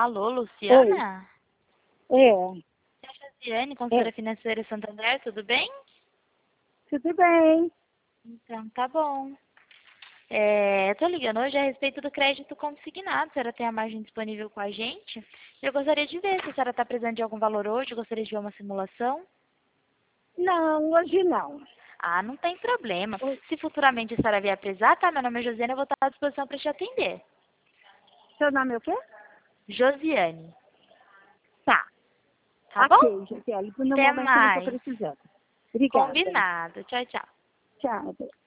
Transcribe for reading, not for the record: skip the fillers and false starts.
Alô, Oi. Luciana? É, É a Josiane, consultora é, financeira Santander, tudo bem? tudo bem. Então, tá bom. Eu tô ligando hoje a respeito do crédito consignado. A senhora tem a margem disponível com a gente? Eu gostaria de ver se a senhora está precisando de algum valor hoje. Eu gostaria de ver uma simulação. Não, hoje não. Ah, não tem problema. Oi. Se futuramente a senhora vier precisar, tá? Meu nome é Josiane, eu vou estar à disposição para te atender. Seu nome é o quê? Josiane, Tá. tá bom? Ok, Gisele. No Até momento eu não estou mais. precisando. Obrigada. Combinado. Tchau, tchau. Tchau.